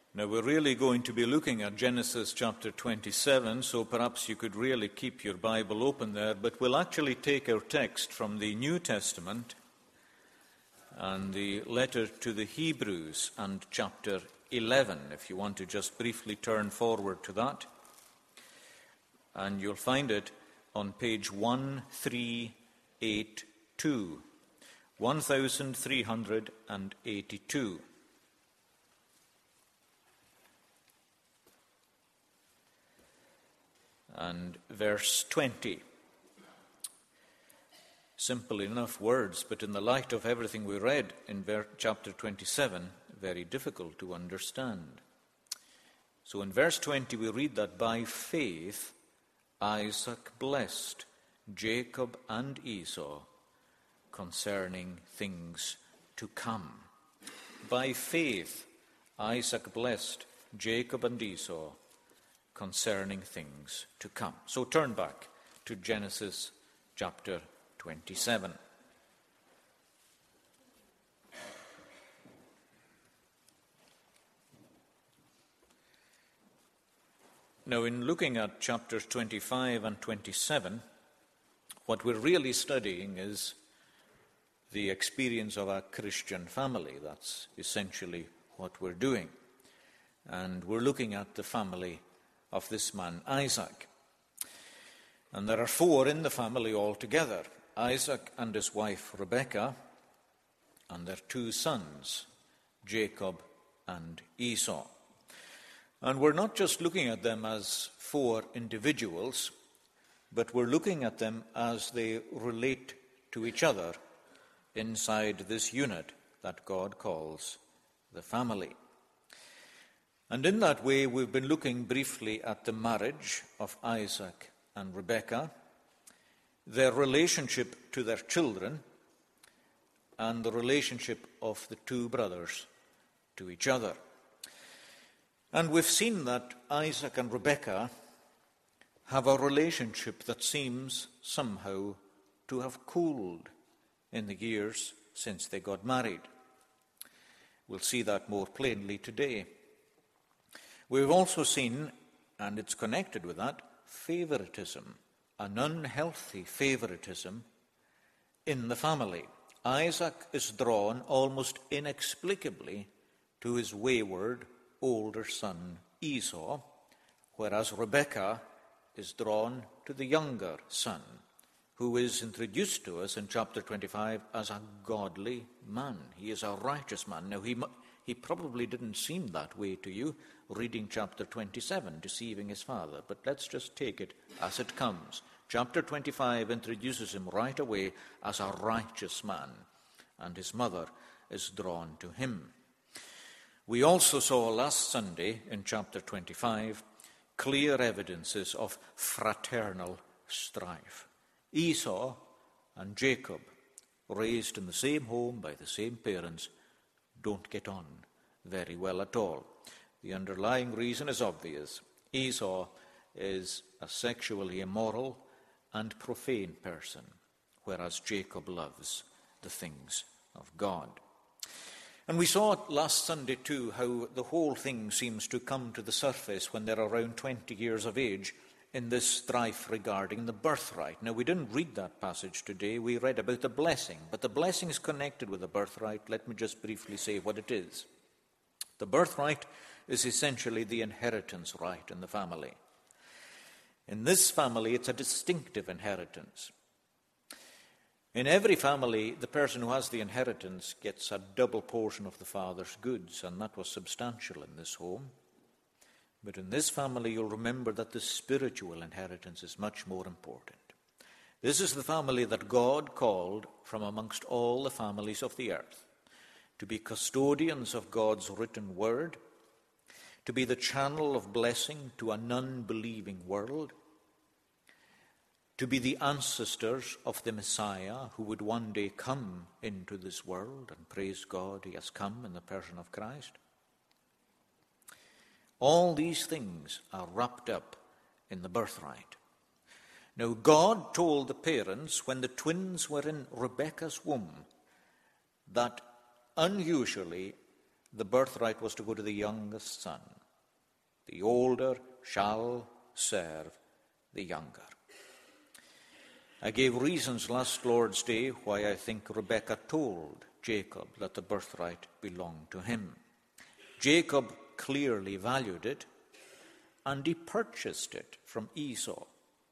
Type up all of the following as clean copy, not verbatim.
Now, we're really going to be looking at Genesis chapter 27, so perhaps you could really keep your Bible open there, but we'll actually take our text from the New Testament and the letter to the Hebrews and chapter 11, if you want to just briefly turn forward to that. And you'll find it on page 1382, 1382. And verse 20. Simple enough words, but in the light of everything we read in chapter 27, very difficult to understand. So in verse 20 we read that by faith Isaac blessed Jacob and Esau concerning things to come. By faith Isaac blessed Jacob and Esau concerning things to come. So turn back to Genesis chapter 27. Now, in looking at chapters 25 and 27, what we're really studying is the experience of a Christian family. That's essentially what we're doing. And we're looking at the family of this man, Isaac. And there are four in the family altogether: Isaac and his wife Rebekah, and their two sons, Jacob and Esau. And we're not just looking at them as four individuals, but we're looking at them as they relate to each other inside this unit that God calls the family. And in that way, we've been looking briefly at the marriage of Isaac and Rebekah, their relationship to their children, and the relationship of the two brothers to each other. And we've seen that Isaac and Rebekah have a relationship that seems somehow to have cooled in the years since they got married. We'll see that more plainly today. We've also seen, and it's connected with that, favoritism, an unhealthy favoritism in the family. Isaac is drawn almost inexplicably to his wayward older son Esau, whereas Rebekah is drawn to the younger son, who is introduced to us in chapter 25 as a godly man. He is a righteous man. Now, he probably didn't seem that way to you reading chapter 27, deceiving his father, but let's just take it as it comes. Chapter 25 introduces him right away as a righteous man, and his mother is drawn to him. We also saw last Sunday in chapter 25 clear evidences of fraternal strife. Esau and Jacob, raised in the same home by the same parents, don't get on very well at all. The underlying reason is obvious. Esau is a sexually immoral and profane person, whereas Jacob loves the things of God. And we saw it last Sunday too, how the whole thing seems to come to the surface when they're around 20 years of age in this strife regarding the birthright. Now, we didn't read that passage today. We read about the blessing, but the blessing is connected with the birthright. Let me just briefly say what it is. The birthright is essentially the inheritance right in the family. In this family, it's a distinctive inheritance. In every family, the person who has the inheritance gets a double portion of the father's goods, and that was substantial in this home. But in this family, you'll remember that the spiritual inheritance is much more important. This is the family that God called from amongst all the families of the earth to be custodians of God's written word, to be the channel of blessing to an unbelieving world, to be the ancestors of the Messiah who would one day come into this world, and praise God, he has come in the person of Christ. All these things are wrapped up in the birthright. Now, God told the parents when the twins were in Rebekah's womb that unusually the birthright was to go to the youngest son. The older shall serve the younger. I gave reasons last Lord's Day why I think Rebekah told Jacob that the birthright belonged to him. Jacob clearly valued it, and he purchased it from Esau.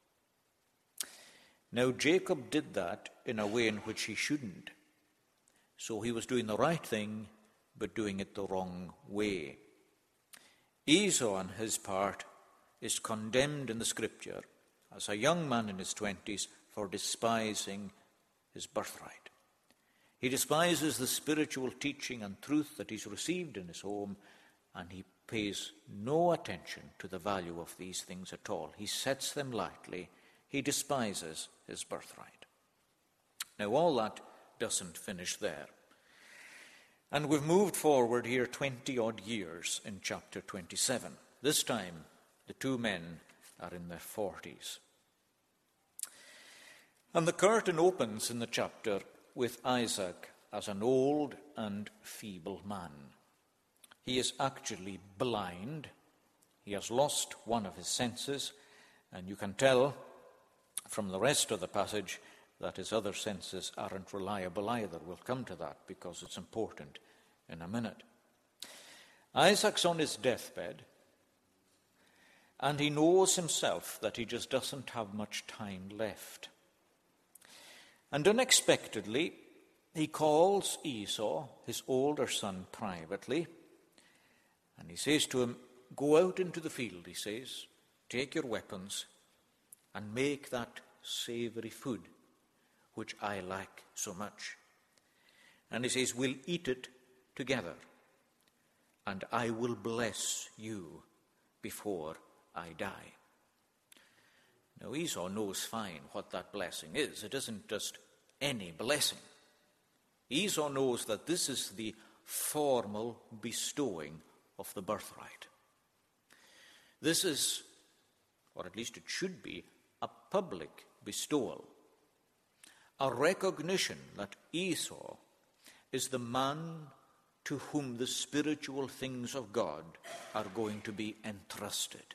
Now, Jacob did that in a way in which he shouldn't. So he was doing the right thing, but doing it the wrong way. Esau, on his part, is condemned in the Scripture as a young man in his 20s for despising his birthright. He despises the spiritual teaching and truth that he's received in his home, and he pays no attention to the value of these things at all. He sets them lightly. He despises his birthright. Now, all that doesn't finish there. And we've moved forward here 20-odd years in chapter 27. This time, the two men are in their 40s. And the curtain opens in the chapter with Isaac as an old and feeble man. He is actually blind. He has lost one of his senses, and you can tell from the rest of the passage that his other senses aren't reliable either. We'll come to that because it's important in a minute. Isaac's on his deathbed, and he knows himself that he just doesn't have much time left. And unexpectedly, he calls Esau, his older son, privately, and he says to him, "Go out into the field," he says, "take your weapons and make that savory food which I like so much." And he says, "We'll eat it together, and I will bless you before I die." Now, Esau knows fine what that blessing is. It isn't just any blessing. Esau knows that this is the formal bestowing of the birthright. This is, or at least it should be, a public bestowal, a recognition that Esau is the man to whom the spiritual things of God are going to be entrusted.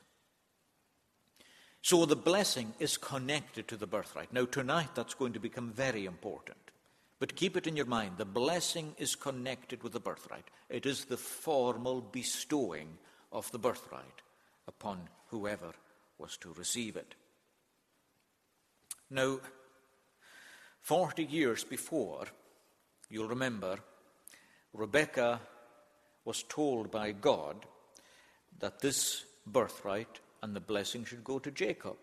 So the blessing is connected to the birthright. Now, tonight that's going to become very important. But keep it in your mind, the blessing is connected with the birthright. It is the formal bestowing of the birthright upon whoever was to receive it. Now, 40 years before, you'll remember, Rebekah was told by God that this birthright and the blessing should go to Jacob.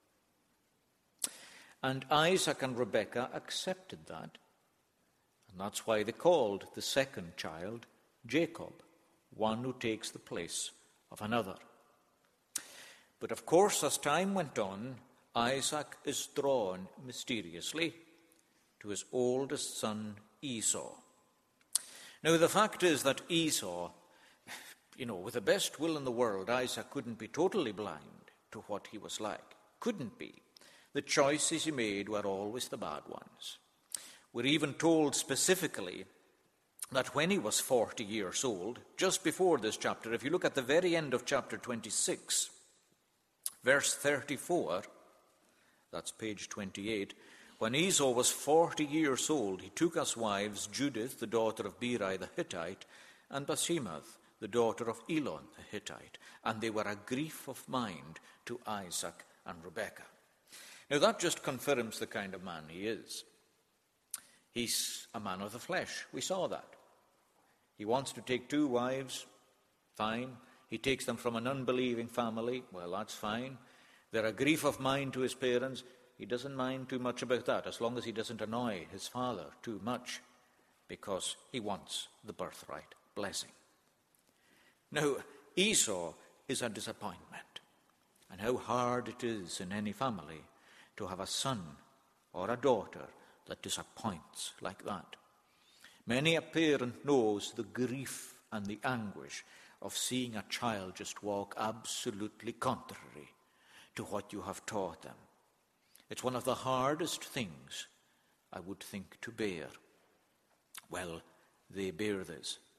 And Isaac and Rebekah accepted that. And that's why they called the second child Jacob, one who takes the place of another. But of course, as time went on, Isaac is drawn mysteriously to his oldest son, Esau. Now, the fact is that Esau, with the best will in the world, Isaac couldn't be totally blind to what he was like. Couldn't be. The choices he made were always the bad ones. We're even told specifically that when he was 40 years old, just before this chapter, if you look at the very end of chapter 26, verse 34, that's page 28, when Esau was 40 years old, he took as wives Judith, the daughter of Beeri the Hittite, and Basemath, the daughter of Elon the Hittite, and they were a grief of mind to Isaac and Rebekah. Now that just confirms the kind of man he is. He's a man of the flesh. We saw that. He wants to take two wives, fine. He takes them from an unbelieving family, well, that's fine. They're a grief of mind to his parents. He doesn't mind too much about that, as long as he doesn't annoy his father too much, because he wants the birthright blessing. Now, Esau is a disappointment, and how hard it is in any family to have a son or a daughter that disappoints like that. Many a parent knows the grief and the anguish of seeing a child just walk absolutely contrary to what you have taught them. It's one of the hardest things, I would think, to bear. Well, they bear this,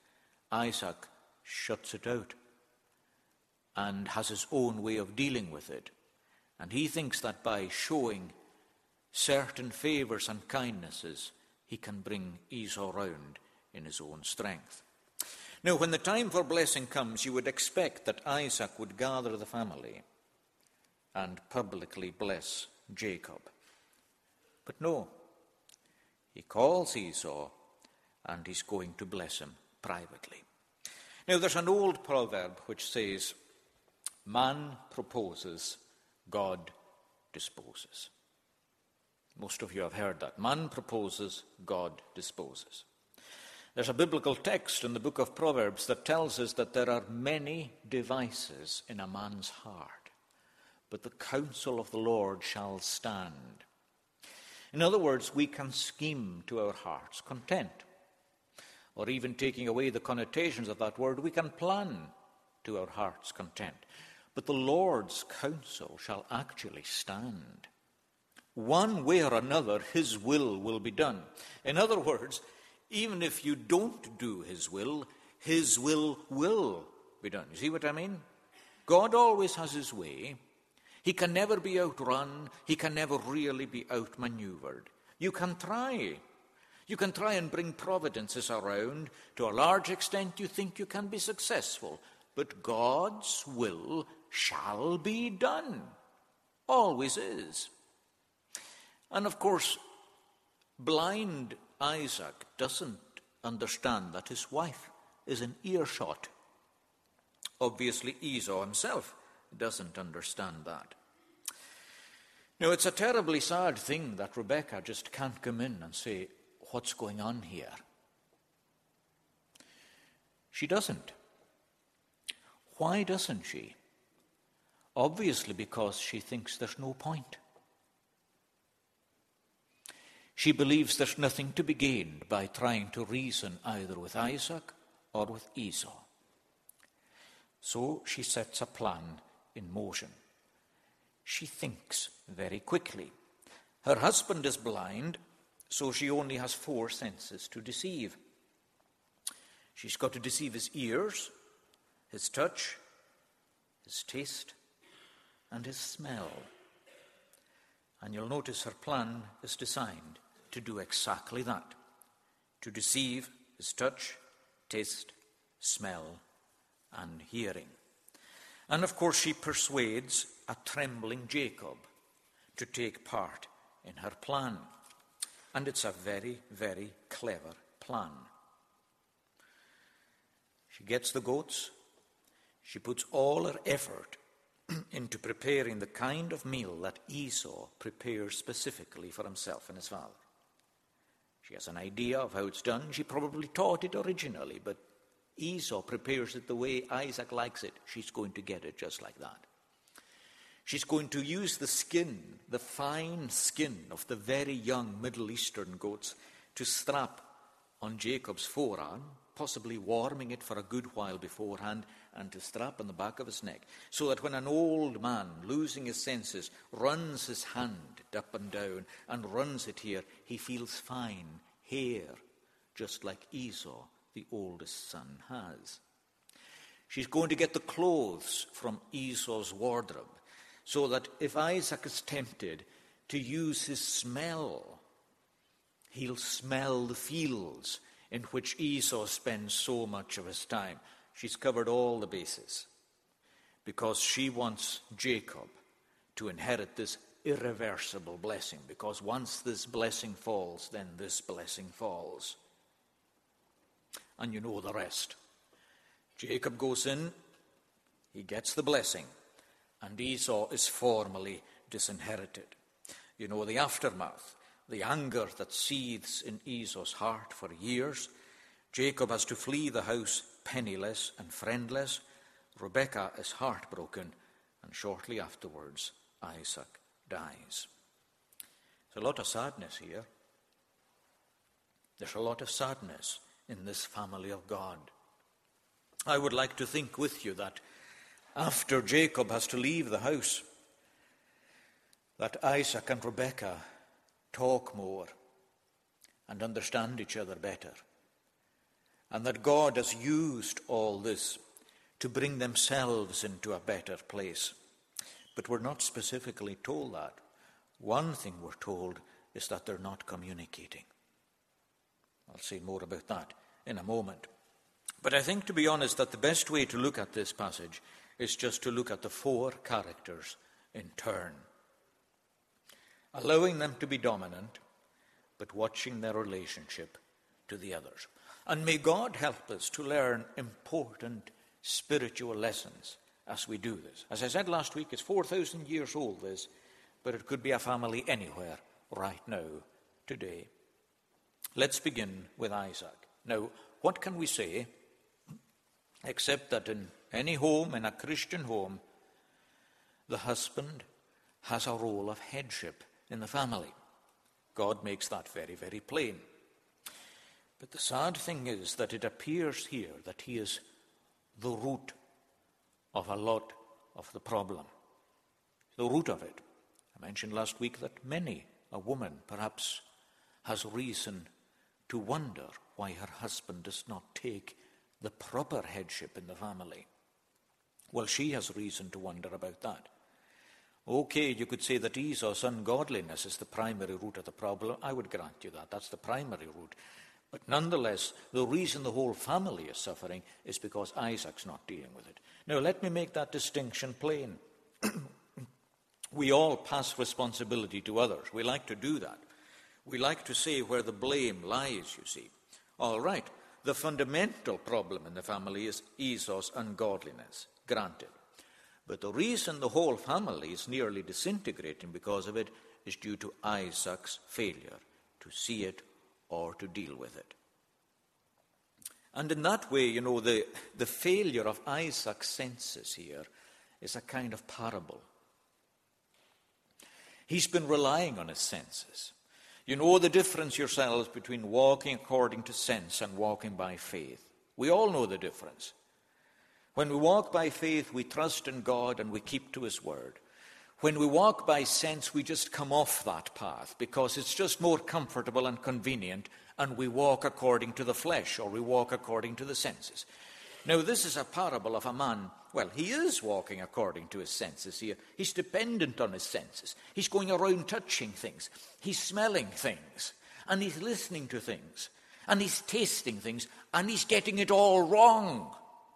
Isaac shuts it out and has his own way of dealing with it. And he thinks that by showing certain favors and kindnesses, he can bring Esau round in his own strength. Now, when the time for blessing comes, you would expect that Isaac would gather the family and publicly bless Jacob. But no, he calls Esau and he's going to bless him privately. Now, there's an old proverb which says, man proposes, God disposes. Most of you have heard that. Man proposes, God disposes. There's a biblical text in the book of Proverbs that tells us that there are many devices in a man's heart, but the counsel of the Lord shall stand. In other words, we can scheme to our heart's content. Or even taking away the connotations of that word, we can plan to our heart's content. But the Lord's counsel shall actually stand. One way or another, his will be done. In other words, even if you don't do his will be done. You see what I mean? God always has his way. He can never be outrun. He can never really be outmaneuvered. You can try. You can try and bring providences around. To a large extent, you think you can be successful. But God's will shall be done. Always is. And of course, blind Isaac doesn't understand that his wife is in earshot. Obviously, Esau himself doesn't understand that. Now, it's a terribly sad thing that Rebekah just can't come in and say, what's going on here? She doesn't. Why doesn't she? Obviously because she thinks there's no point. She believes there's nothing to be gained by trying to reason either with Isaac or with Esau. So she sets a plan in motion. She thinks very quickly. Her husband is blind, so she only has 4 senses to deceive. She's got to deceive his ears, his touch, his taste, and his smell. And you'll notice her plan is designed to do exactly that, to deceive his touch, taste, smell, and hearing. And of course she persuades a trembling Jacob to take part in her plan. And it's a very, very clever plan. She gets the goats. She puts all her effort into preparing the kind of meal that Esau prepares specifically for himself and his father. She has an idea of how it's done. She probably taught it originally, but Esau prepares it the way Isaac likes it. She's going to get it just like that. She's going to use the skin, the fine skin of the very young Middle Eastern goats to strap on Jacob's forearm, possibly warming it for a good while beforehand, and to strap on the back of his neck, so that when an old man, losing his senses, runs his hand up and down and runs it here, he feels fine hair, just like Esau, the oldest son, has. She's going to get the clothes from Esau's wardrobe, so that if Isaac is tempted to use his smell, he'll smell the fields in which Esau spends so much of his time. She's covered all the bases because she wants Jacob to inherit this irreversible blessing, because once this blessing falls, then this blessing falls. And you know the rest. Jacob goes in, he gets the blessing, and Esau is formally disinherited. You know the aftermath, the anger that seethes in Esau's heart for years. Jacob has to flee the house penniless and friendless. Rebekah is heartbroken, and shortly afterwards, Isaac dies. There's a lot of sadness here. There's a lot of sadness in this family of God. I would like to think with you that after Jacob has to leave the house, that Isaac and Rebekah talk more and understand each other better. and that God has used all this to bring themselves into a better place. But we're not specifically told that. One thing we're told is that they're not communicating. I'll say more about that in a moment. But I think, to be honest, that the best way to look at this passage is just to look at the four characters in turn. Allowing them to be dominant, but watching their relationship to the others. And may God help us to learn important spiritual lessons as we do this. As I said last week, it's 4,000 years old, this, but it could be a family anywhere right now, today. Let's begin with Isaac. Now, what can we say except that in any home, in a Christian home, the husband has a role of headship in the family. God makes that very, very plain. But the sad thing is that it appears here that he is the root of a lot of the problem. The root of it. I mentioned last week that many a woman perhaps has reason to wonder why her husband does not take the proper headship in the family. Well, she has reason to wonder about that. Okay, you could say that Esau's ungodliness is the primary root of the problem. I would grant you that. That's the primary root. But nonetheless, the reason the whole family is suffering is because Isaac's not dealing with it. Now, let me make that distinction plain. We all pass responsibility to others. We like to do that. We like to say where the blame lies, you see. All right, the fundamental problem in the family is Esau's ungodliness, granted. But the reason the whole family is nearly disintegrating because of it is due to Isaac's failure to see it or to deal with it. And in that way, the failure of Isaac's senses here is a kind of parable. He's been relying on his senses. You know the difference yourselves between walking according to sense and walking by faith. We all know the difference. When we walk by faith, we trust in God and we keep to his word. When we walk by sense, we just come off that path because it's just more comfortable and convenient, and we walk according to the flesh, or we walk according to the senses. Now, this is a parable of a man. Well, he is walking according to his senses here. He's dependent on his senses. He's going around touching things. He's smelling things. And he's listening to things. And he's tasting things. And he's getting it all wrong.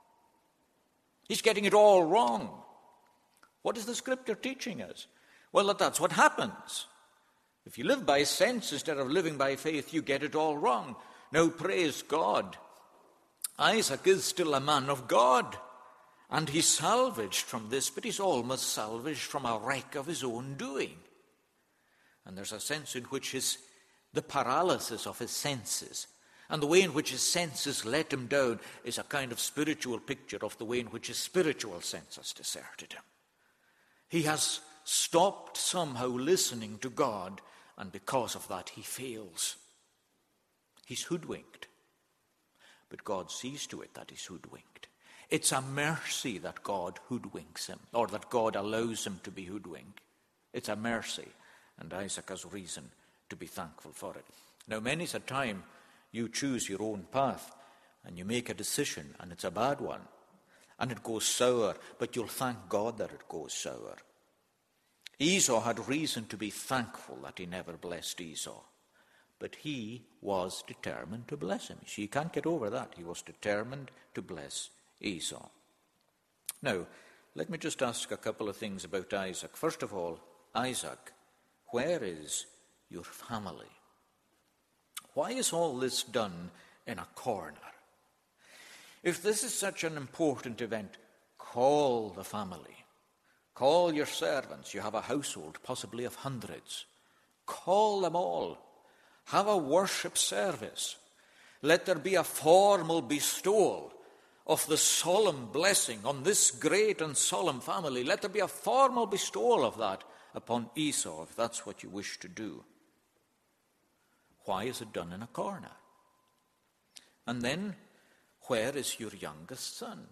He's getting it all wrong. What is the scripture teaching us? Well, that's what happens. If you live by sense instead of living by faith, you get it all wrong. Now, praise God. Isaac is still a man of God. And he's salvaged from this, but he's almost salvaged from a wreck of his own doing. And there's a sense in which the paralysis of his senses and the way in which his senses let him down is a kind of spiritual picture of the way in which his spiritual sense has deserted him. He has stopped somehow listening to God, and because of that he fails. He's hoodwinked. But God sees to it that he's hoodwinked. It's a mercy that God hoodwinks him, or that God allows him to be hoodwinked. It's a mercy, and Isaac has reason to be thankful for it. Now, many's a time you choose your own path, and you make a decision, and it's a bad one, and it goes sour, but you'll thank God that it goes sour. Esau had reason to be thankful that he never blessed Esau, but he was determined to bless him. You can't get over that. He was determined to bless Esau. Now, let me just ask a couple of things about Isaac. First of all, Isaac, where is your family? Why is all this done in a corner? If this is such an important event, call the family. Call your servants. You have a household, possibly of hundreds. Call them all. Have a worship service. Let there be a formal bestowal of the solemn blessing on this great and solemn family. Let there be a formal bestowal of that upon Esau, if that's what you wish to do. Why is it done in a corner? And then, where is your youngest son?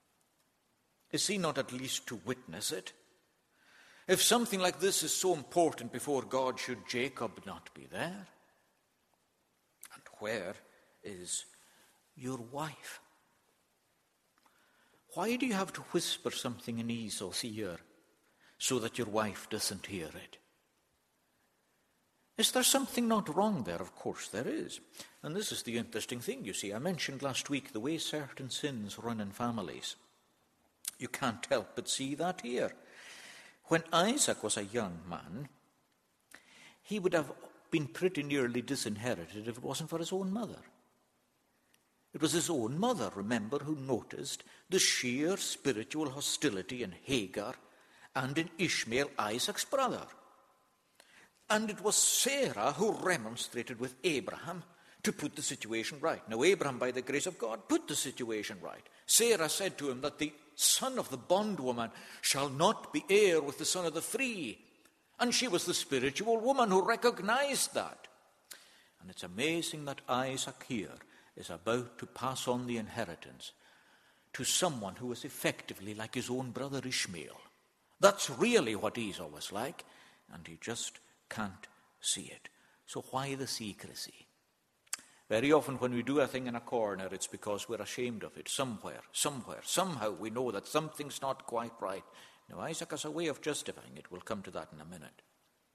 Is he not at least to witness it? If something like this is so important before God, should Jacob not be there? And where is your wife. Why do you have to whisper something in Esau's ear so that your wife doesn't hear it? Is there something not wrong there? Of course there is. And this is the interesting thing, you see. I mentioned last week the way certain sins run in families. You can't help but see that here. When Isaac was a young man, he would have been pretty nearly disinherited if it wasn't for his own mother. It was his own mother, remember, who noticed the sheer spiritual hostility in Hagar and in Ishmael, Isaac's brother. And it was Sarah who remonstrated with Abraham to put the situation right. Now, Abraham, by the grace of God, put the situation right. Sarah said to him that the son of the bondwoman shall not be heir with the son of the free. And she was the spiritual woman who recognized that. And it's amazing that Isaac here is about to pass on the inheritance to someone who is effectively like his own brother Ishmael. That's really what Esau was like, and he just can't see it. So why the secrecy? Very often when we do a thing in a corner, it's because we're ashamed of it. Somewhere, somehow we know that something's not quite right. Now, Isaac has a way of justifying it. We'll come to that in a minute.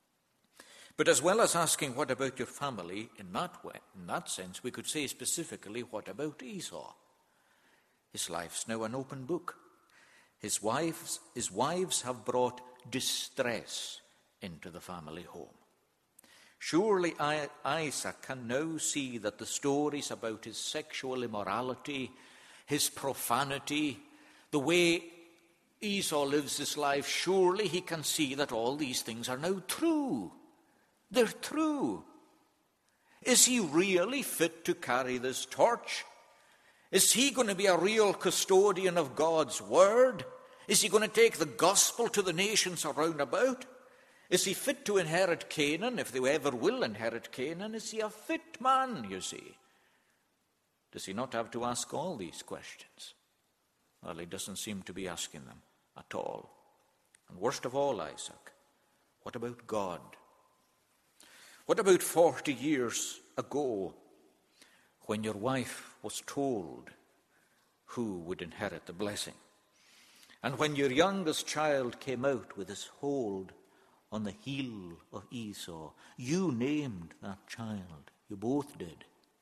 But as well as asking, what about your family, in that way, in that sense, we could say specifically, what about Esau? His life's now an open book. His wives have brought distress into the family home. Surely Isaac can now see that the stories about his sexual immorality, his profanity, the way Esau lives his life, surely he can see that all these things are now true. They're true. Is he really fit to carry this torch? Is he going to be a real custodian of God's word? Is he going to take the gospel to the nations around about? Is he fit to inherit Canaan, if they ever will inherit Canaan? Is he a fit man, you see? Does he not have to ask all these questions? Well, he doesn't seem to be asking them at all. And worst of all, Isaac, what about God? What about 40 years ago, when your wife was told who would inherit the blessing? And when your youngest child came out with his hold on the heel of Esau, you named that child, you both did,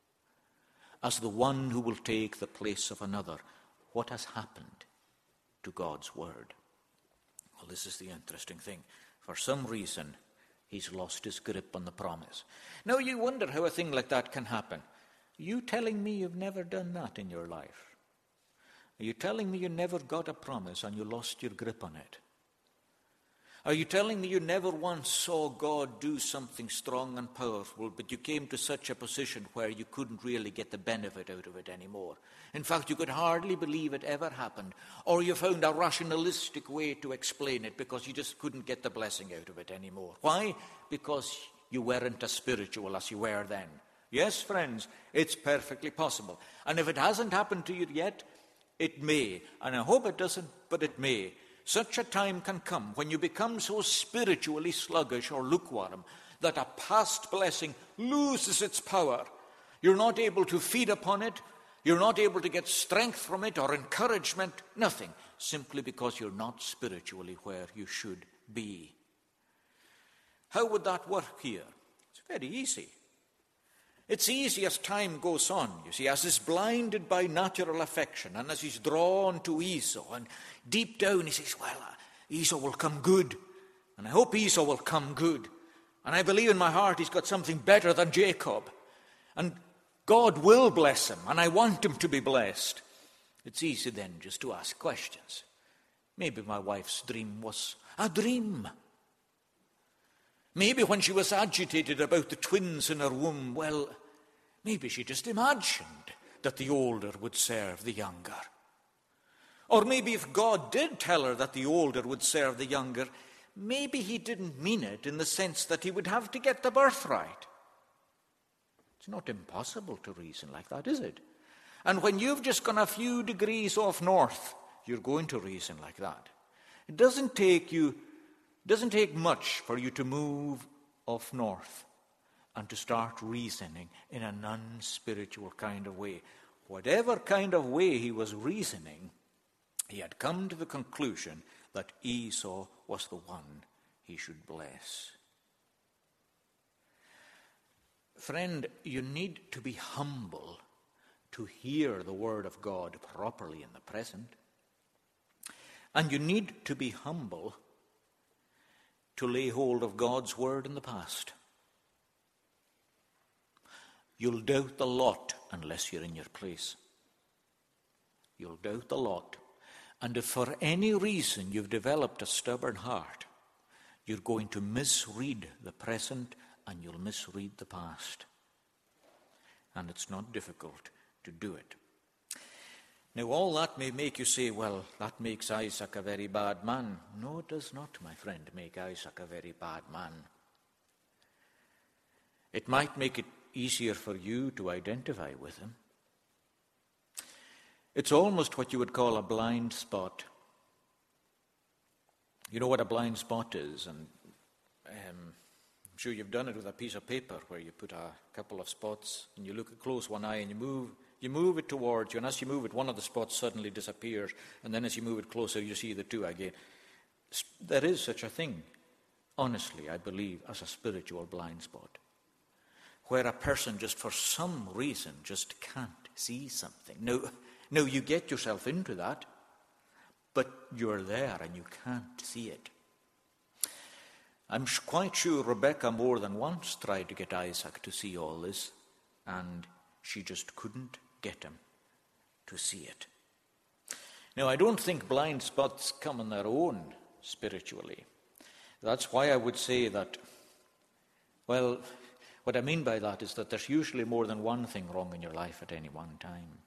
as the one who will take the place of another. What has happened to God's word? Well, this is the interesting thing. For some reason, he's lost his grip on the promise. Now you wonder how a thing like that can happen. Are you telling me you've never done that in your life? Are you telling me you never got a promise and you lost your grip on it? Are you telling me you never once saw God do something strong and powerful, but you came to such a position where you couldn't really get the benefit out of it anymore? In fact, you could hardly believe it ever happened, or you found a rationalistic way to explain it because you just couldn't get the blessing out of it anymore. Why? Because you weren't as spiritual as you were then. Yes, friends, it's perfectly possible. And if it hasn't happened to you yet, it may. And I hope it doesn't, but it may. Such a time can come when you become so spiritually sluggish or lukewarm that a past blessing loses its power. You're not able to feed upon it. You're not able to get strength from it or encouragement. Nothing. Simply because you're not spiritually where you should be. How would that work here? It's very easy. It's easy as time goes on, you see, as he's blinded by natural affection and as he's drawn to Esau. And deep down he says, well, Esau will come good. And I hope Esau will come good. And I believe in my heart he's got something better than Jacob. And God will bless him, and I want him to be blessed. It's easy then just to ask questions. Maybe my wife's dream was a dream. Maybe when she was agitated about the twins in her womb, well, maybe she just imagined that the older would serve the younger. Or maybe if God did tell her that the older would serve the younger, maybe he didn't mean it in the sense that he would have to get the birthright. It's not impossible to reason like that, is it? And when you've just gone a few degrees off north, you're going to reason like that. It doesn't take much for you to move off north and to start reasoning in a non-spiritual kind of way. whatever kind of way he was reasoning, he had come to the conclusion that Esau was the one he should bless. Friend, you need to be humble to hear the word of God properly in the present. And you need to be humble to lay hold of God's word in the past. You'll doubt the lot unless you're in your place. You'll doubt the lot. And if for any reason you've developed a stubborn heart, you're going to misread the present and you'll misread the past. And it's not difficult to do it. Now, all that may make you say, well, that makes Isaac a very bad man. No, it does not, my friend, make Isaac a very bad man. It might make it easier for you to identify with him. It's almost what you would call a blind spot. You know what a blind spot is, and I'm sure you've done it with a piece of paper where you put a couple of spots and you look at close one eye and you move it towards you, and as you move it, one of the spots suddenly disappears, and then as you move it closer, you see the two again. There is such a thing, honestly, I believe, as a spiritual blind spot, where a person just for some reason just can't see something. No, you get yourself into that, but you're there and you can't see it. I'm quite sure Rebecca more than once tried to get Isaac to see all this, and she just couldn't get him to see it. Now, I don't think blind spots come on their own spiritually. That's why I would say that, well, what I mean by that is that there's usually more than one thing wrong in your life at any one time.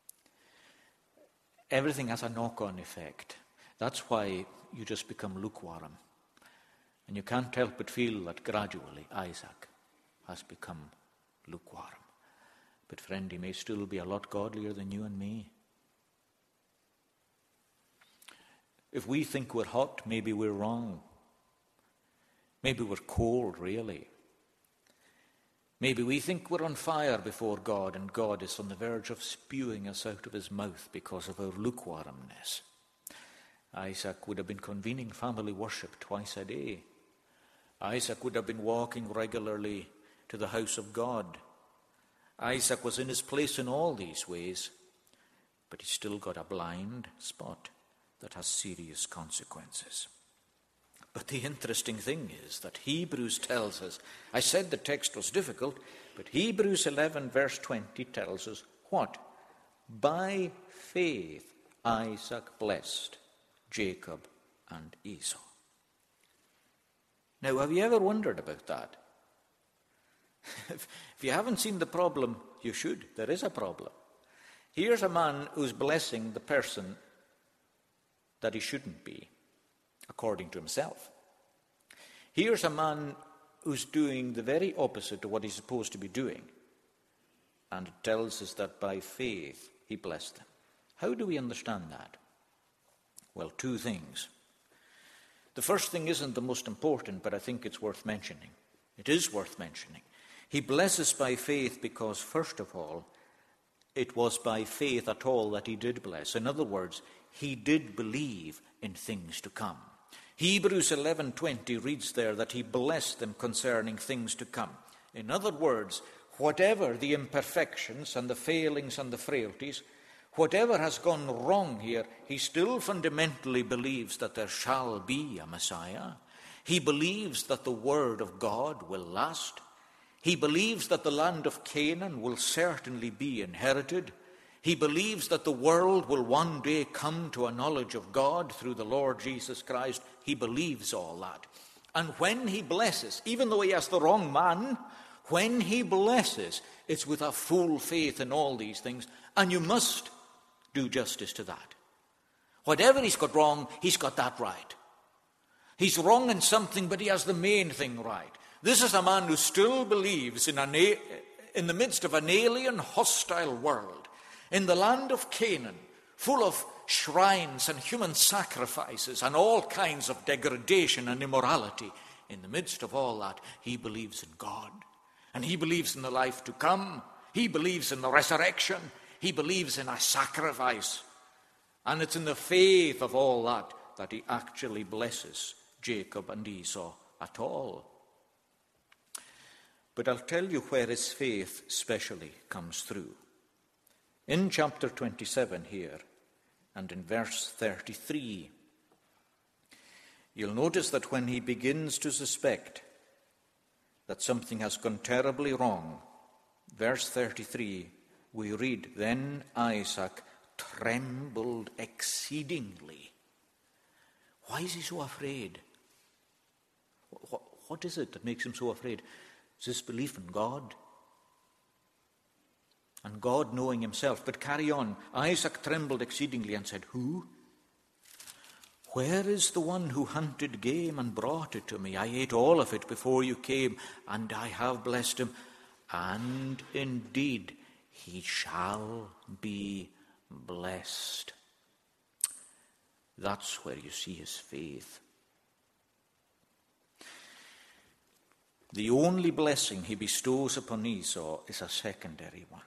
Everything has a knock-on effect. That's why you just become lukewarm. And you can't help but feel that gradually Isaac has become lukewarm. But friend, he may still be a lot godlier than you and me. If we think we're hot, maybe we're wrong. Maybe we're cold, really. Maybe we think we're on fire before God, and God is on the verge of spewing us out of his mouth because of our lukewarmness. Isaac would have been convening family worship twice a day. Isaac would have been walking regularly to the house of God. Isaac was in his place in all these ways, but he still got a blind spot that has serious consequences. But the interesting thing is that Hebrews tells us, I said the text was difficult, but Hebrews 11 verse 20 tells us what? By faith Isaac blessed Jacob and Esau. Now, have you ever wondered about that? If you haven't seen the problem, you should. There is a problem. Here's a man who's blessing the person that he shouldn't be, according to himself. Here's a man who's doing the very opposite of what he's supposed to be doing. And it tells us that by faith he blessed them. How do we understand that? Well, two things. The first thing isn't the most important, but I think it's worth mentioning. It is worth mentioning. He blesses by faith because, first of all, it was by faith at all that he did bless. In other words, he did believe in things to come. Hebrews 11:20 reads there that he blessed them concerning things to come. In other words, whatever the imperfections and the failings and the frailties, whatever has gone wrong here, he still fundamentally believes that there shall be a Messiah. He believes that the word of God will last. He believes that the land of Canaan will certainly be inherited. He believes that the world will one day come to a knowledge of God through the Lord Jesus Christ. He believes all that. And when he blesses, even though he has the wrong man, when he blesses, it's with a full faith in all these things. And you must do justice to that. Whatever he's got wrong, he's got that right. He's wrong in something, but he has the main thing right. This is a man who still believes in the midst of an alien, hostile world, in the land of Canaan, full of shrines and human sacrifices and all kinds of degradation and immorality. In the midst of all that, he believes in God. And he believes in the life to come. He believes in the resurrection. He believes in a sacrifice. And it's in the faith of all that he actually blesses Jacob and Esau at all. But I'll tell you where his faith specially comes through. In chapter 27 here, and in verse 33, you'll notice that when he begins to suspect that something has gone terribly wrong, verse 33, we read, "Then Isaac trembled exceedingly." Why is he so afraid? What is it that makes him so afraid? Is this belief in God? And God knowing himself. But carry on. Isaac trembled exceedingly and said, "Who? Where is the one who hunted game and brought it to me? I ate all of it before you came, and I have blessed him. And indeed, he shall be blessed." That's where you see his faith. The only blessing he bestows upon Esau is a secondary one.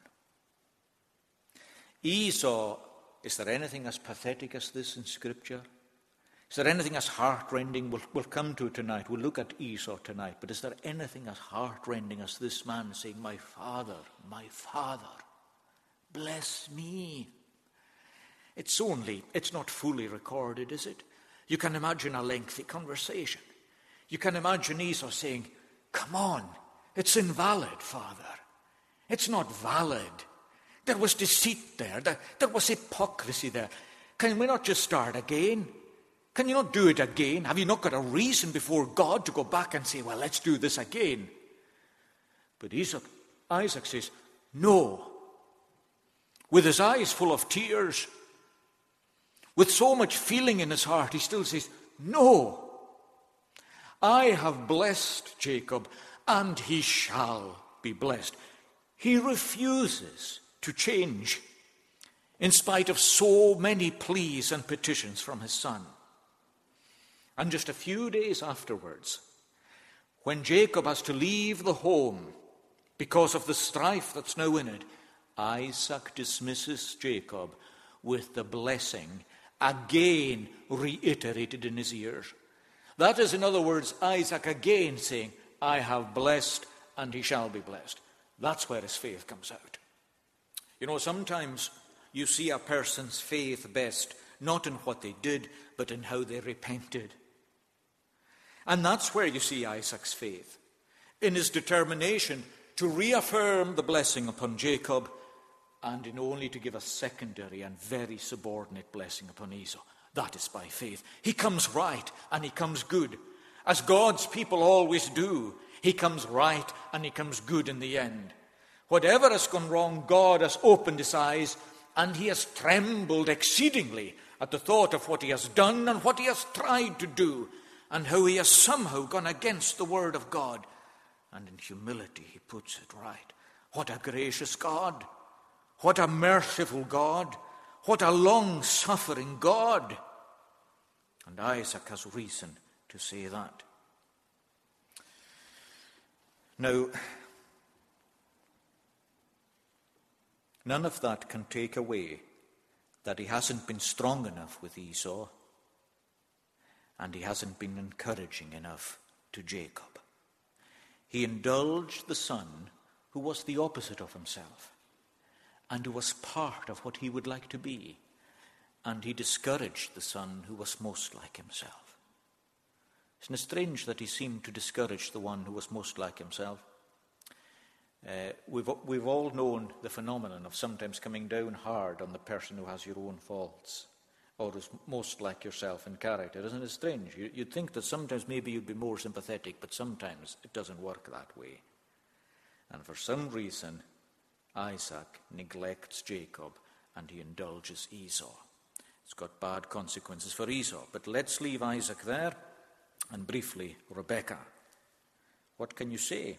Esau, is there anything as pathetic as this in Scripture? Is there anything as heartrending? We'll come to it tonight. We'll look at Esau tonight. But is there anything as heartrending as this man saying, my father, bless me? It's not fully recorded, is it? You can imagine a lengthy conversation. You can imagine Esau saying, come on, it's invalid, Father. It's not valid. There was deceit there. There was hypocrisy there. Can we not just start again? Can you not do it again? Have you not got a reason before God to go back and say, well, let's do this again? But Isaac says, no. With his eyes full of tears, with so much feeling in his heart, he still says, no. I have blessed Jacob, and he shall be blessed. He refuses to change in spite of so many pleas and petitions from his son. And just a few days afterwards, when Jacob has to leave the home because of the strife that's now in it, Isaac dismisses Jacob with the blessing again reiterated in his ears. That is, in other words, Isaac again saying, I have blessed and he shall be blessed. That's where his faith comes out. You know, sometimes you see a person's faith best not in what they did, but in how they repented. And that's where you see Isaac's faith, in his determination to reaffirm the blessing upon Jacob and in only to give a secondary and very subordinate blessing upon Esau. That is by faith. He comes right and he comes good. As God's people always do, he comes right and he comes good in the end. Whatever has gone wrong, God has opened his eyes and he has trembled exceedingly at the thought of what he has done and what he has tried to do and how he has somehow gone against the word of God. And in humility he puts it right. What a gracious God. What a merciful God. What a long-suffering God. And Isaac has reason to say that. Now, none of that can take away that he hasn't been strong enough with Esau and he hasn't been encouraging enough to Jacob. He indulged the son who was the opposite of himself and who was part of what he would like to be, and he discouraged the son who was most like himself. Isn't it strange that he seemed to discourage the one who was most like himself? We've all known the phenomenon of sometimes coming down hard on the person who has your own faults or is most like yourself in character. Isn't it strange? You'd think that sometimes maybe you'd be more sympathetic, but sometimes it doesn't work that way. And for some reason, Isaac neglects Jacob and he indulges Esau. It's got bad consequences for Esau. But let's leave Isaac there and briefly Rebekah. What can you say?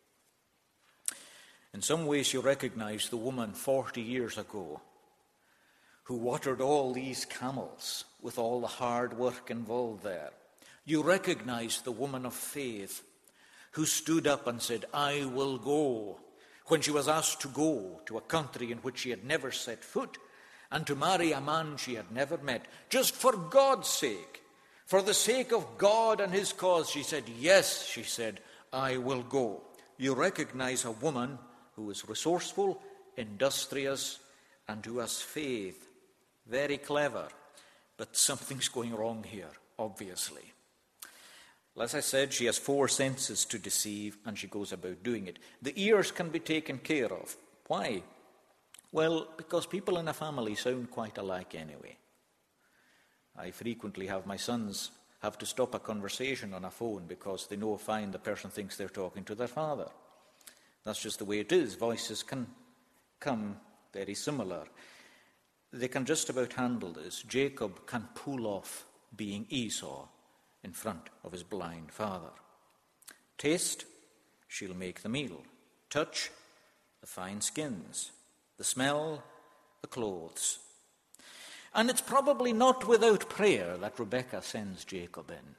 In some ways you recognize the woman 40 years ago who watered all these camels with all the hard work involved there. You recognize the woman of faith who stood up and said, I will go when she was asked to go to a country in which she had never set foot and to marry a man she had never met, just for God's sake, for the sake of God and his cause, she said, yes, she said, I will go. You recognize a woman who is resourceful, industrious, and who has faith. Very clever. But something's going wrong here, obviously. Well, as I said, she has 4 senses to deceive, and she goes about doing it. The ears can be taken care of. Why? Well, because people in a family sound quite alike anyway. I frequently have my sons have to stop a conversation on a phone because they know fine the person thinks they're talking to their father. That's just the way it is. Voices can come very similar. They can just about handle this. Jacob can pull off being Esau in front of his blind father. Taste, she'll make the meal. Touch, the fine skins. The smell, the clothes. And it's probably not without prayer that Rebekah sends Jacob in.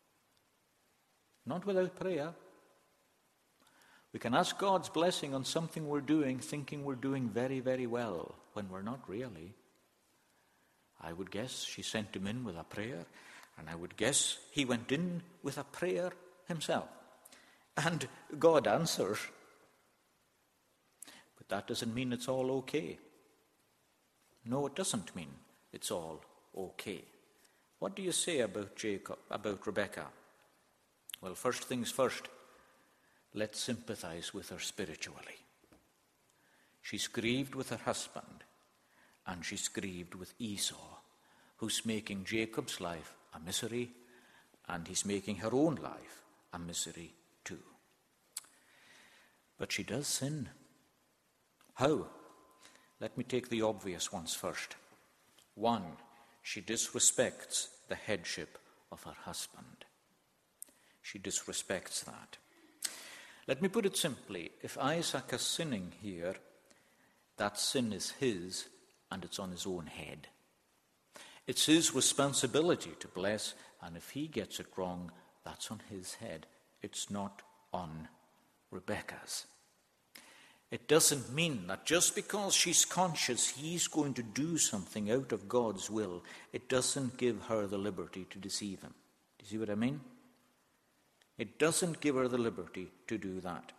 Not without prayer. We can ask God's blessing on something we're doing, thinking we're doing very, very well, when we're not really. I would guess she sent him in with a prayer, and I would guess he went in with a prayer himself. And God answers. But that doesn't mean it's all okay. No, it doesn't mean it's all okay. What do you say about Rebekah? Well, first things first, let's sympathize with her spiritually. She's grieved with her husband, and she's grieved with Esau, who's making Jacob's life a misery, and he's making her own life a misery too. But she does sin. How? Let me take the obvious ones first. 1, she disrespects the headship of her husband. She disrespects that. Let me put it simply. If Isaac is sinning here, that sin is his, and it's on his own head. It's his responsibility to bless, and if he gets it wrong, that's on his head. It's not on Rebekah's. It doesn't mean that just because she's conscious he's going to do something out of God's will, it doesn't give her the liberty to deceive him. Do you see what I mean? It doesn't give her the liberty to do that.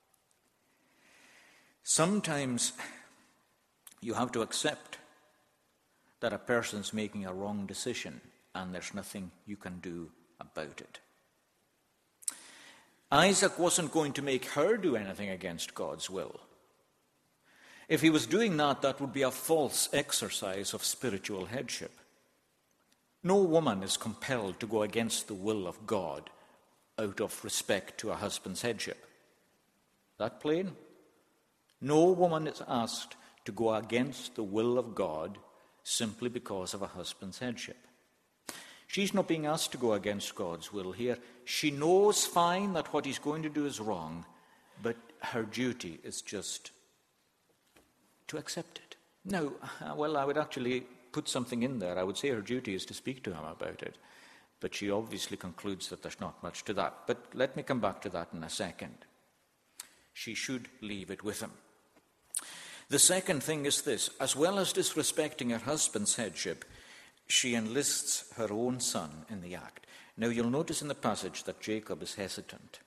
Sometimes you have to accept that a person's making a wrong decision and there's nothing you can do about it. Isaac wasn't going to make her do anything against God's will. If he was doing that, that would be a false exercise of spiritual headship. No woman is compelled to go against the will of God out of respect to a husband's headship. That plain? No woman is asked to go against the will of God simply because of a husband's headship. She's not being asked to go against God's will here. She knows fine that what he's going to do is wrong, but her duty is just to accept it. Now, well, I would actually put something in there. I would say her duty is to speak to him about it, but she obviously concludes that there's not much to that. But let me come back to that in a second. She should leave it with him. The second thing is this. As well as disrespecting her husband's headship, she enlists her own son in the act. Now, you'll notice in the passage that Jacob is hesitant.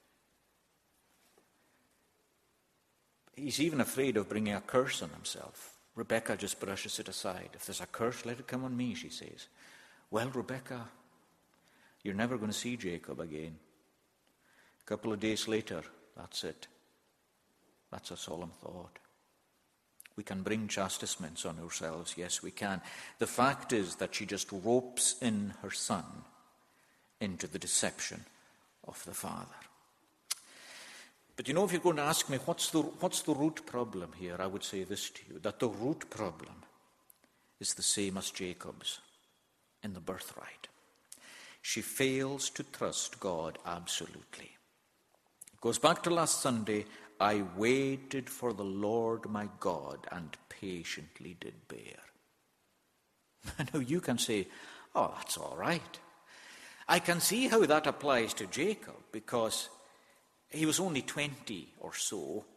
He's even afraid of bringing a curse on himself. Rebekah just brushes it aside. If there's a curse, let it come on me, she says. Well, Rebekah, you're never going to see Jacob again. A couple of days later, that's it. That's a solemn thought. We can bring chastisements on ourselves. Yes, we can. The fact is that she just ropes in her son into the deception of the father. But you know, if you're going to ask me, what's the root problem here, I would say this to you, that the root problem is the same as Jacob's in the birthright. She fails to trust God absolutely. It goes back to last Sunday. I waited for the Lord my God and patiently did bear. Now you can say, oh, that's all right. I can see how that applies to Jacob because he was only 20 or so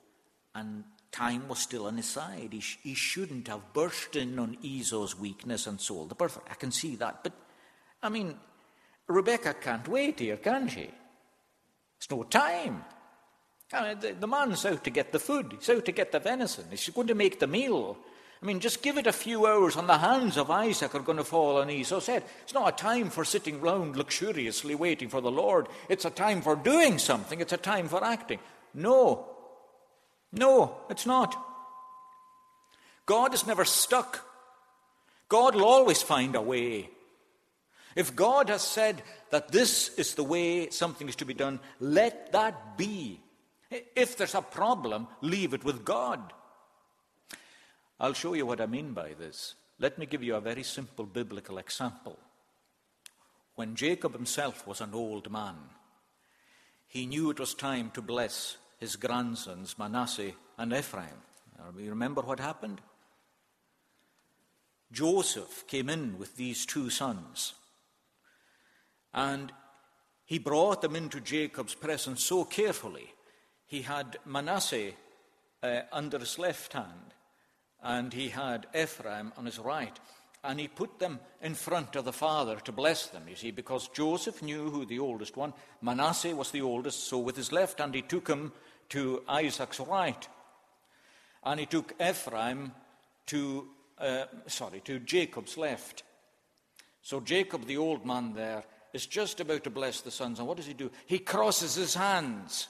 and time was still on his side. He shouldn't have burst in on Esau's weakness and sold the birthright. I can see that. But, I mean, Rebecca can't wait here, can she? There's no time. I mean, the man's out to get the food. He's out to get the venison. He's going to make the meal. I mean, just give it a few hours and the hands of Isaac are going to fall on Esau's head. It's not a time for sitting round luxuriously waiting for the Lord. It's a time for doing something. It's a time for acting. No, it's not. God is never stuck. God will always find a way. If God has said that this is the way something is to be done, let that be. If there's a problem, leave it with God. I'll show you what I mean by this. Let me give you a very simple biblical example. When Jacob himself was an old man, he knew it was time to bless his grandsons Manasseh and Ephraim. You remember what happened? Joseph came in with these two sons, and he brought them into Jacob's presence so carefully. He had Manasseh under his left hand, and he had Ephraim on his right. And he put them in front of the father to bless them, you see, because Joseph knew who the oldest one, Manasseh was the oldest, so with his left hand he took him to Isaac's right. And he took Ephraim to Jacob's left. So Jacob, the old man there, is just about to bless the sons. And what does he do? He crosses his hands.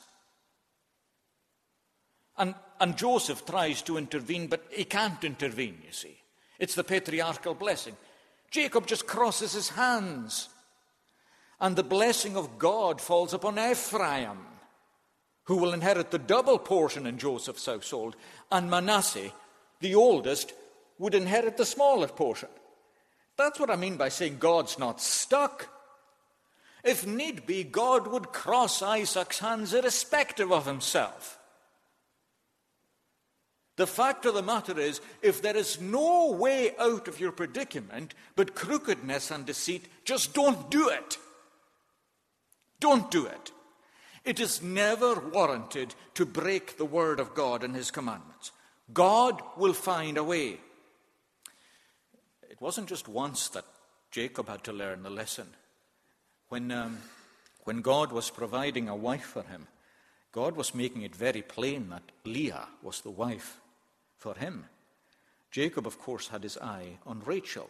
And Joseph tries to intervene, but he can't intervene, you see. It's the patriarchal blessing. Jacob just crosses his hands. And the blessing of God falls upon Ephraim, who will inherit the double portion in Joseph's household. And Manasseh, the oldest, would inherit the smaller portion. That's what I mean by saying God's not stuck. If need be, God would cross Isaac's hands irrespective of himself. The fact of the matter is, if there is no way out of your predicament but crookedness and deceit, just don't do it. Don't do it. It is never warranted to break the word of God and his commandments. God will find a way. It wasn't just once that Jacob had to learn the lesson. When God was providing a wife for him, God was making it very plain that Leah was the wife for him. Jacob, of course, had his eye on Rachel.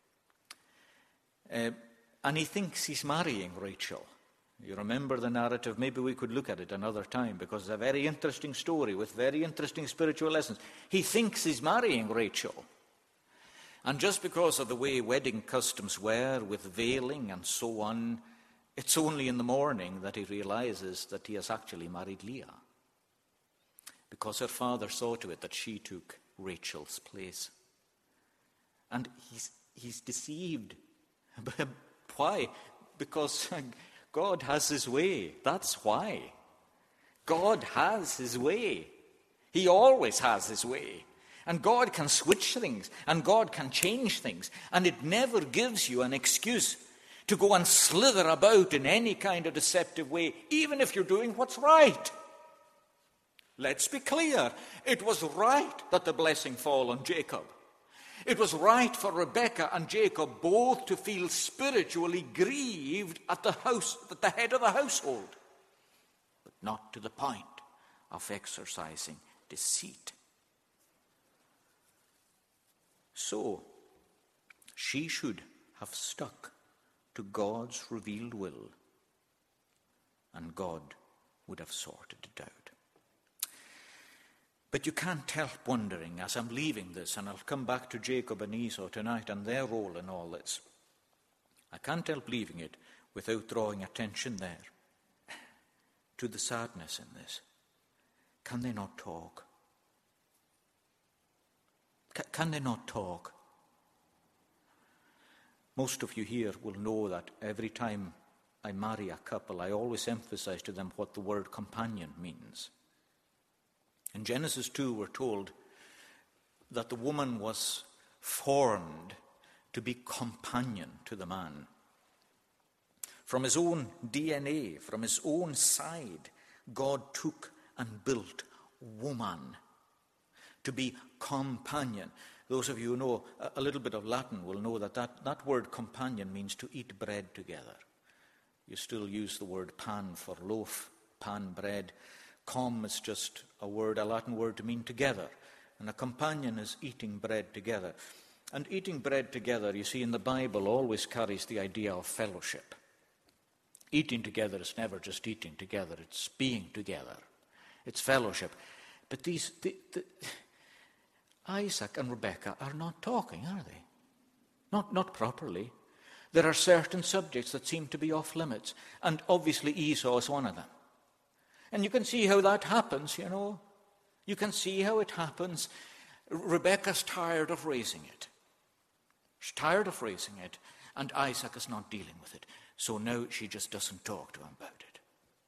And he thinks he's marrying Rachel. You remember the narrative? Maybe we could look at it another time, because it's a very interesting story with very interesting spiritual lessons. He thinks he's marrying Rachel. And just because of the way wedding customs were, with veiling and so on, it's only in the morning that he realizes that he has actually married Leah, because her father saw to it that she took Rachel's place. And he's deceived. Why? Because God has his way. That's why. God has his way. He always has his way. And God can switch things, and God can change things. And it never gives you an excuse to go and slither about in any kind of deceptive way, even if you're doing what's right. Let's be clear. It was right that the blessing fall on Jacob. It was right for Rebekah and Jacob both to feel spiritually grieved at the head of the household, but not to the point of exercising deceit. So, she should have stuck to God's revealed will, and God would have sorted it out. But you can't help wondering, as I'm leaving this, and I'll come back to Jacob and Esau tonight and their role in all this, I can't help leaving it without drawing attention there to the sadness in this. Can they not talk? Can they not talk? Most of you here will know that every time I marry a couple, I always emphasize to them what the word companion means. In Genesis 2, we're told that the woman was formed to be companion to the man. From his own DNA, from his own side, God took and built woman, to be companion. Those of you who know a little bit of Latin will know that word companion means to eat bread together. You still use the word pan for loaf, pan bread. Com is just a Latin word to mean together. And a companion is eating bread together. And eating bread together, you see, in the Bible always carries the idea of fellowship. Eating together is never just eating together, it's being together. It's fellowship. But Isaac and Rebekah are not talking, are they? Not properly. There are certain subjects that seem to be off limits, and obviously Esau is one of them. And you can see how that happens, you know. You can see how it happens. Rebekah's tired of raising it. She's tired of raising it, and Isaac is not dealing with it. So now she just doesn't talk to him about it.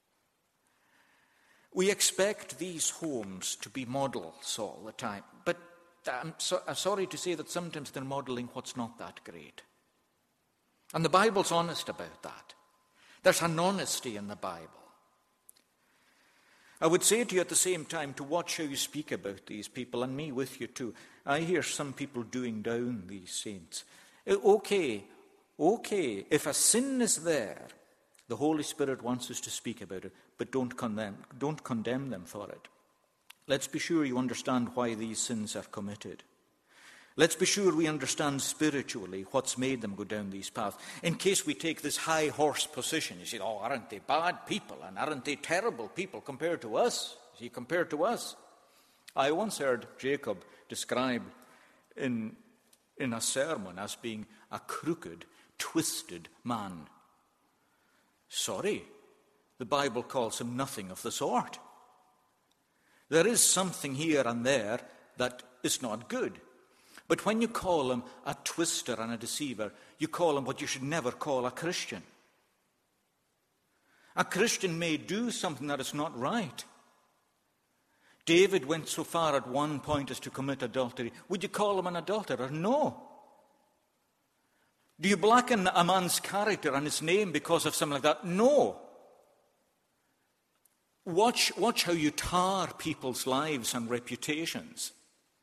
We expect these homes to be models all the time, but I'm sorry to say that sometimes they're modeling what's not that great. And the Bible's honest about that. There's an honesty in the Bible. I would say to you at the same time to watch how you speak about these people, and me with you too. I hear some people doing down these saints. Okay, if a sin is there, the Holy Spirit wants us to speak about it, but don't condemn them for it. Let's be sure you understand why these sins are committed. Let's be sure we understand spiritually what's made them go down these paths. In case we take this high horse position, you say, oh, aren't they bad people and aren't they terrible people compared to us? See, compared to us. I once heard Jacob described in a sermon as being a crooked, twisted man. Sorry, the Bible calls him nothing of the sort. There is something here and there that is not good. But when you call him a twister and a deceiver, you call him what you should never call a Christian. A Christian may do something that is not right. David went so far at one point as to commit adultery. Would you call him an adulterer? No. Do you blacken a man's character and his name because of something like that? No. Watch how you tar people's lives and reputations.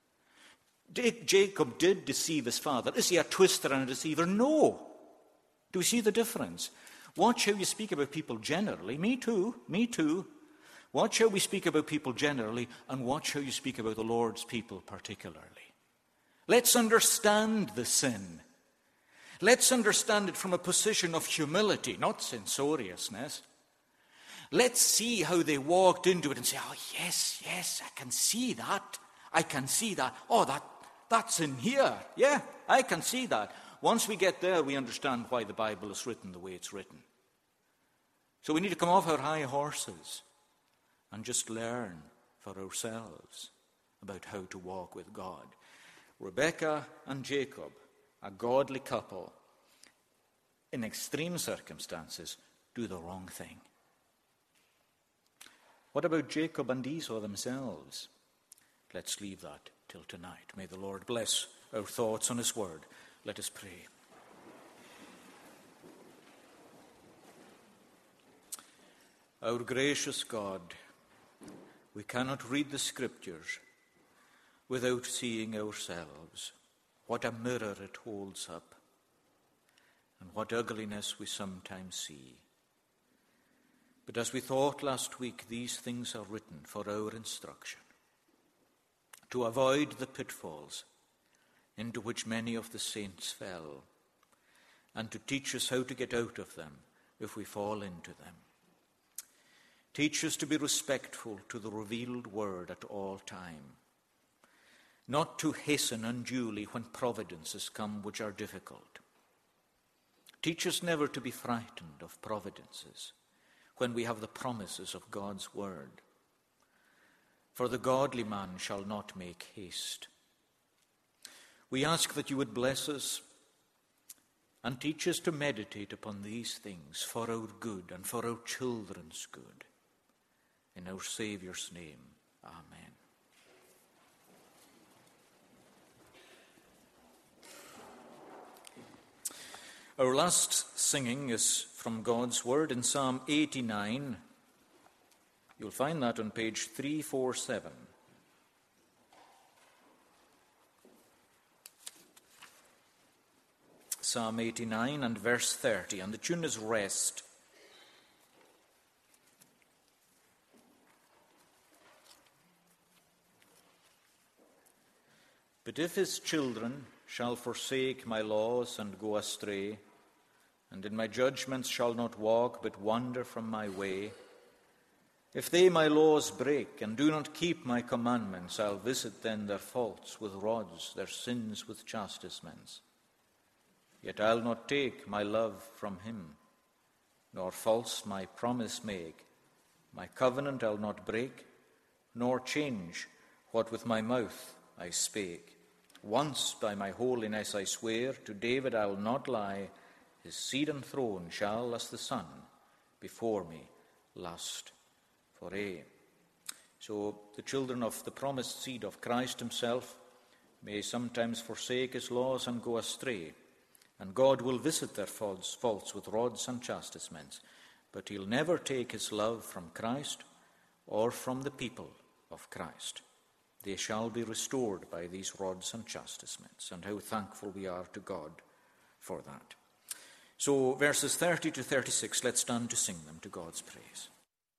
Jacob did deceive his father. Is he a twister and a deceiver? No. Do we see the difference? Watch how you speak about people generally. Me too. Watch how we speak about people generally, and watch how you speak about the Lord's people particularly. Let's understand the sin. Let's understand it from a position of humility, not censoriousness. Let's see how they walked into it and say, oh, yes, I can see that. Oh, that's in here. Yeah, I can see that. Once we get there, we understand why the Bible is written the way it's written. So we need to come off our high horses and just learn for ourselves about how to walk with God. Rebekah and Jacob, a godly couple, in extreme circumstances, do the wrong thing. What about Jacob and Esau themselves? Let's leave that till tonight. May the Lord bless our thoughts on his word. Let us pray. Our gracious God, we cannot read the Scriptures without seeing ourselves. What a mirror it holds up, and what ugliness we sometimes see. But as we thought last week, these things are written for our instruction, to avoid the pitfalls into which many of the saints fell, and to teach us how to get out of them if we fall into them. Teach us to be respectful to the revealed word at all time, not to hasten unduly when providences come which are difficult. Teach us never to be frightened of providences when we have the promises of God's word. For the godly man shall not make haste. We ask that you would bless us and teach us to meditate upon these things for our good and for our children's good. In our Saviour's name, amen. Our last singing is from God's word in Psalm 89. You'll find that on page 347. Psalm 89 and verse 30, and the tune is Rest. But if his children shall forsake my laws and go astray, and in my judgments shall not walk, but wander from my way, if they my laws break, and do not keep my commandments, I'll visit then their faults with rods, their sins with chastisements. Yet I'll not take my love from him, nor false my promise make. My covenant I'll not break, nor change what with my mouth I spake. Once by my holiness I swear, to David I'll not lie. His seed and throne shall, as the sun, before me last for aye. So the children of the promised seed of Christ himself may sometimes forsake his laws and go astray, and God will visit their faults with rods and chastisements, but he'll never take his love from Christ or from the people of Christ. They shall be restored by these rods and chastisements, and how thankful we are to God for that. So verses 30 to 36, let's stand to sing them to God's praise.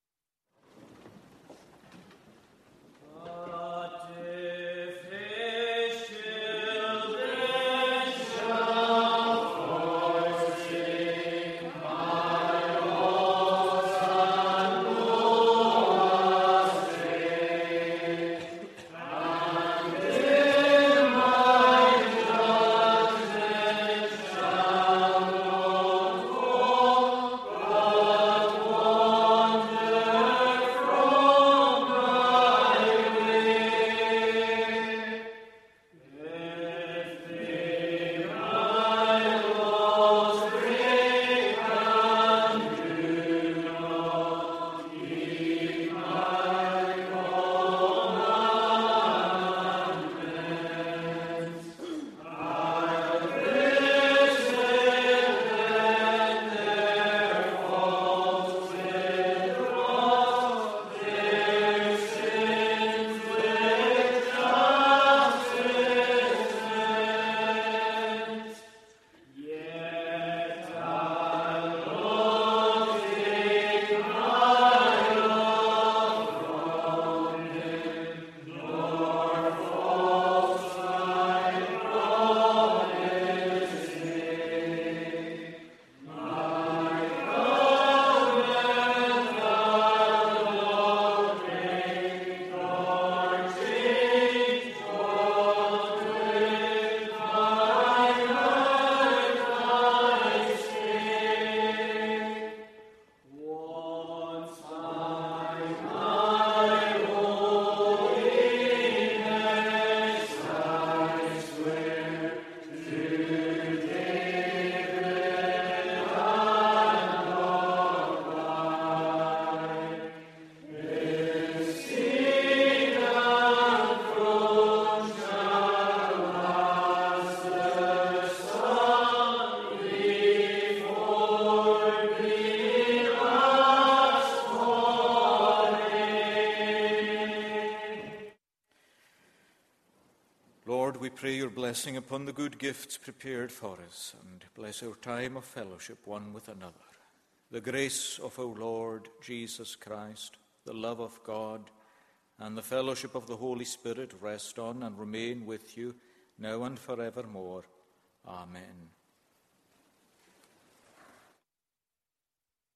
Lord, we pray your blessing upon the good gifts prepared for us, and bless our time of fellowship one with another. The grace of our Lord Jesus Christ, the love of God, and the fellowship of the Holy Spirit rest on and remain with you now and forevermore. Amen.